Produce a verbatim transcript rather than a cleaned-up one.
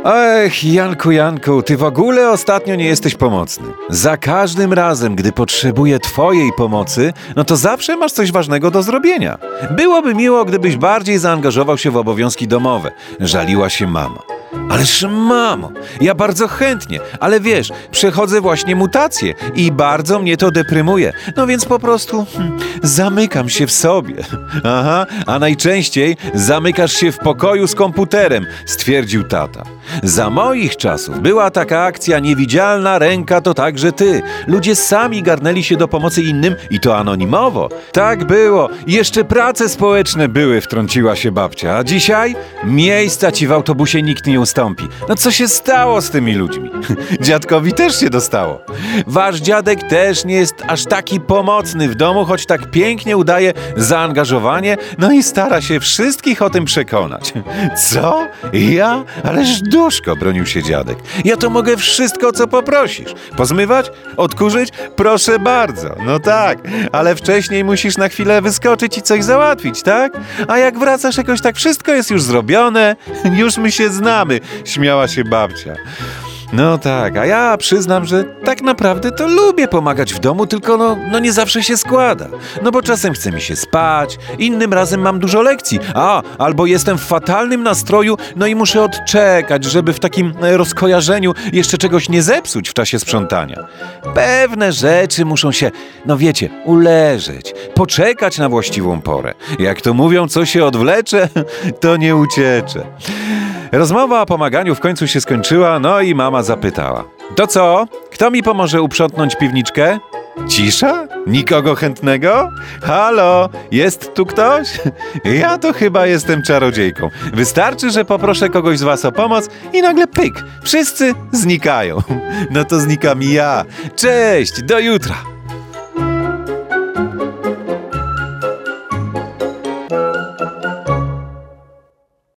Ech, Janku, Janku, ty w ogóle ostatnio nie jesteś pomocny. Za każdym razem, gdy potrzebuję twojej pomocy, no to zawsze masz coś ważnego do zrobienia. Byłoby miło, gdybyś bardziej zaangażował się w obowiązki domowe. Żaliła się mama. Ależ mamo, ja bardzo chętnie, ale wiesz, przechodzę właśnie mutację i bardzo mnie to deprymuje. No więc po prostu hmm, zamykam się w sobie. Aha, a najczęściej zamykasz się w pokoju z komputerem, stwierdził tata. Za moich czasów była taka akcja Niewidzialna ręka to także ty. Ludzie sami garnęli się do pomocy innym i to anonimowo. Tak było. Jeszcze prace społeczne były, wtrąciła się babcia. A dzisiaj miejsca ci w autobusie nikt nie ustąpi. No co się stało z tymi ludźmi? Dziadkowi też się dostało. Wasz dziadek też nie jest aż taki pomocny w domu, choć tak pięknie udaje zaangażowanie, no i stara się wszystkich o tym przekonać. Co? Ja? Ależ duszko, bronił się dziadek. Ja to mogę wszystko, co poprosisz. Pozmywać? Odkurzyć? Proszę bardzo. No tak, ale wcześniej musisz na chwilę wyskoczyć i coś załatwić, tak? A jak wracasz jakoś tak wszystko jest już zrobione, już my się znamy, śmiała się babcia. No tak, a ja przyznam, że tak naprawdę to lubię pomagać w domu, tylko no, no nie zawsze się składa. No bo czasem chce mi się spać, innym razem mam dużo lekcji, a albo jestem w fatalnym nastroju, no i muszę odczekać, żeby w takim rozkojarzeniu jeszcze czegoś nie zepsuć w czasie sprzątania. Pewne rzeczy muszą się, no wiecie, uleżeć, poczekać na właściwą porę. Jak to mówią, co się odwlecze, to nie uciecze. Rozmowa o pomaganiu w końcu się skończyła, no i mama zapytała. To co? Kto mi pomoże uprzątnąć piwniczkę? Cisza? Nikogo chętnego? Halo? Jest tu ktoś? Ja to chyba jestem czarodziejką. Wystarczy, że poproszę kogoś z was o pomoc i nagle pyk, wszyscy znikają. No to znikam ja. Cześć, do jutra.